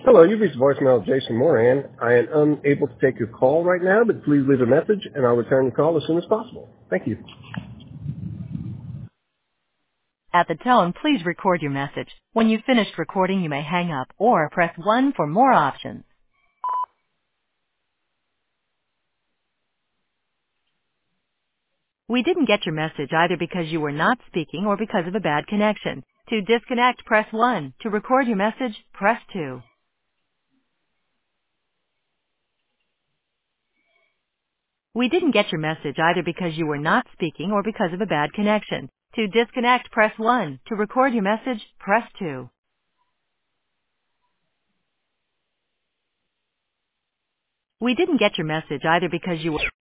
Hello, you've reached voicemail of Jason Moran. I am unable to take your call right now, but please leave a message and I'll return the call as soon as possible. Thank you. At the tone, please record your message. When you've finished recording, you may hang up or press 1 for more options. We didn't get your message either because you were not speaking or because of a bad connection. To disconnect, press 1. To record your message, press 2. We didn't get your message either because you were not speaking or because of a bad connection. To disconnect, press 1. To record your message, press 2. We didn't get your message either because you were